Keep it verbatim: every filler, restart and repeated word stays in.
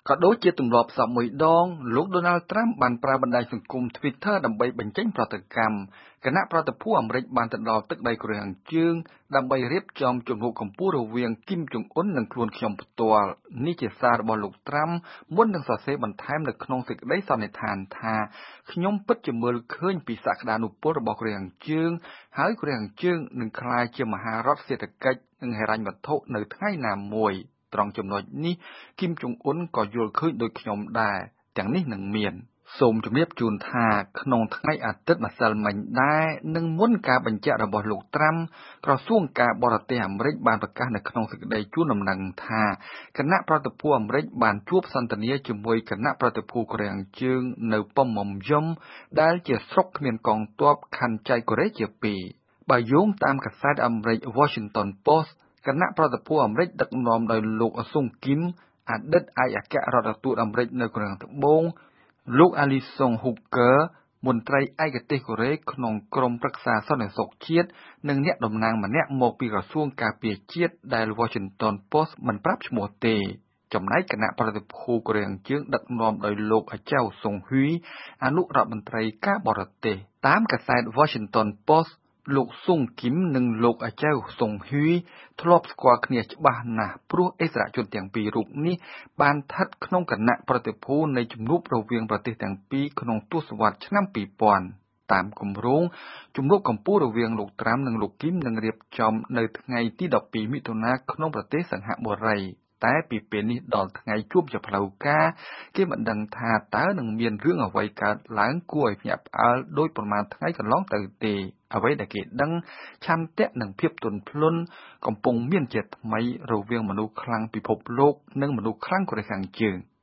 ក៏ដូចជាទម្លាប់សពមួយដងលោក Donald Trump បានប្រើបណ្ដាញសង្គម Twitter ដើម្បីបញ្ចេញប្រតិកម្មគណៈប្រតិភូអាមេរិកបានទៅដល់ទឹកដីកូរ៉េខាងជើងដើម្បីរៀបចំជំនួបកម្ពុជារវាងគីមចុងអ៊ុននិងខ្លួនខ្ញុំផ្ទាល់នេះជាសាររបស់លោក Trump មុននឹងសរសេរបន្ថែមនៅក្នុងសេចក្តីសន្និដ្ឋានថាខ្ញុំពិតជាមើលឃើញពីសក្តានុពលរបស់កូរ៉េខាងជើងហើយកូរ៉េខាងជើងនឹងក្លាយជាមហារដ្ឋសេដ្ឋកិច្ចនិងហិរញ្ញវត្ថុនៅថ្ងៃណាមួយត្រង់ចំណុចនេះគីមចុងអ៊ុនក៏យល់ឃើញដូចខ្ញុំដែរទាំងនេះនឹងមានសូមជម្រាបជូនថាក្នុងថ្ងៃអាទិត្យម្សិលមិញដែរនិងមុនការបញ្ជាក់របស់លោក Trump ក្រសួងការបរទេសអាមេរិកបានប្រកាសនៅក្នុងសេចក្តីជូនដំណឹងថាគណៈប្រតិភូអាមេរិកបានជួបសន្ទនាជាមួយគណៈប្រតិភូកូរ៉េខាងជើងនៅប៉ុមមុំយំដែលជាស្រុកគ្មានកងទ័ពខណ្ឌចែកកូរ៉េជាពីរបើយោងតាមកាសែតអាមេរិក Washington Post គណៈប្រតិភូអាមេរិកដឹកនាំដោយលោកស៊ុងគីមអតីតឯកអគ្គរដ្ឋទូតអាមេរិកនៅកូរ៉េខាងត្បូងលោក Allison Hooker មន្ត្រីឯកទេសកូរ៉េក្នុងក្រុមប្រឹក្សាសន្តិសុខជាតិនិងអ្នកតំណាងម្នាក់មកពីក្រសួងការពារជាតិដែល Washington Post មិនប្រាប់ឈ្មោះទេចំណែកគណៈប្រតិភូកូរ៉េខាងជើងដឹកនាំដោយលោកអចៅស៊ុងហ៊ុយអនុរដ្ឋមន្ត្រីការបរទេសតាមកាសែត Washington Postលោកស៊ុងគីមនិងលោកអចៅស៊ុងហ៊ុយធ្លាប់ស្គាល់គ្នាច្បាស់ណាស់ព្រោះអិសរាជជនទាំងពីររូបនេះបានស្ថិតក្នុងគណៈប្រតិភូនៃជំនួបរវាងប្រទេសទាំងពីរក្នុងទសវត្សរ៍ឆ្នាំពីរពាន់តាមគម្រោងជំនួបកម្ពុជារវាងលោកត្រាំនិងលោកគីមនឹងរៀបចំនៅថ្ងៃទីដប់ពីរមិថុនាក្នុងប្រទេសសិង្ហបុរីតែពីពេលនេះដល់ថ្ងៃជួបជាផ្លូវការគេមិនដឹងថាតើនឹងមានរឿងអ្វីកើតឡើងគួរឲ្យភ្ញាក់ផ្អើលដោយប្រមាណថ្ងៃកន្លងទៅទេអ្វីដែលគេដឹងឆន្ទៈនិងភាពទន់ភ្លន់កំពុងមានជាថ្មីរវាងមនុស្សខ្លាំងពិភពលោកនិងមនុស្សខ្លាំងកូរ៉េខាងជើង